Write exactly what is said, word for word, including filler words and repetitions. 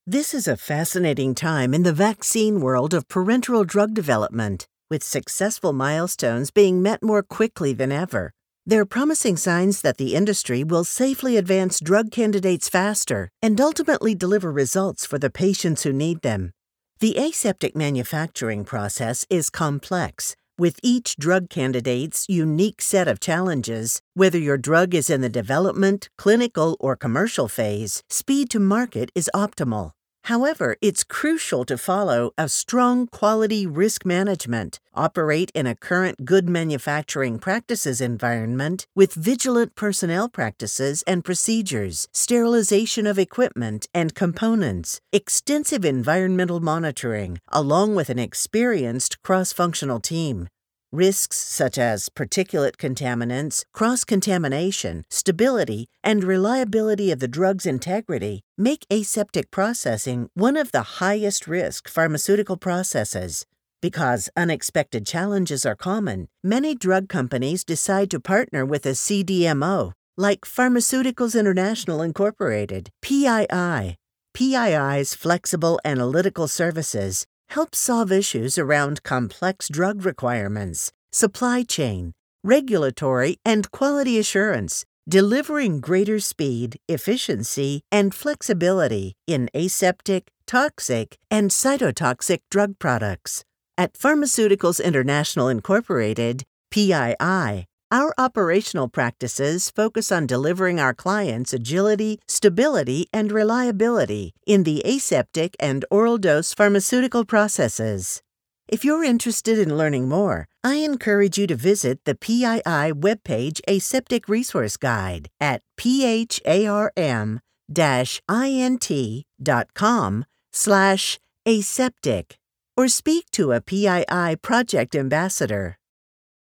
This is a fascinating time in the vaccine world of parenteral drug development, with successful milestones being met more quickly than ever. There are promising signs that the industry will safely advance drug candidates faster and ultimately deliver results for the patients who need them. The aseptic manufacturing process is complex, with each drug candidate's unique set of challenges. Whether your drug is in the development, clinical, or commercial phase, speed to market is optimal. However, it's crucial to follow a strong quality risk management, operate in a current good manufacturing practices environment with vigilant personnel practices and procedures, sterilization of equipment and components, extensive environmental monitoring, along with an experienced cross-functional team. Risks such as particulate contaminants, cross-contamination, stability, and reliability of the drug's integrity make aseptic processing one of the highest-risk pharmaceutical processes. Because unexpected challenges are common, many drug companies decide to partner with a C D M O, like Pharmaceuticals International Incorporated, P I I. P I I's flexible analytical services help solve issues around complex drug requirements, supply chain, regulatory, and quality assurance, delivering greater speed, efficiency, and flexibility in aseptic, toxic, and cytotoxic drug products. At Pharmaceuticals International Incorporated, P I I, our operational practices focus on delivering our clients agility, stability, and reliability in the aseptic and oral dose pharmaceutical processes. If you're interested in learning more, I encourage you to visit the P I I webpage Aseptic Resource Guide at pharm int dot com slash aseptic or speak to a P I I project ambassador.